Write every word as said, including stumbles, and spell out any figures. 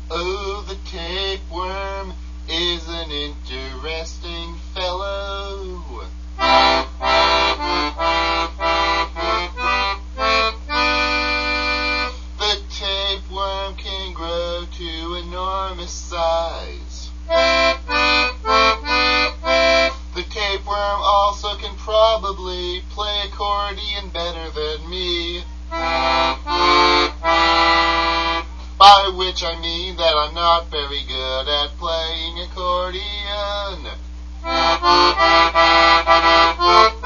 Oh, the tapeworm is an interesting fellow. The tapeworm can grow to enormous size. The tapeworm also can probably play accordion better than me. By which I mean that I'm not very good at playing accordion.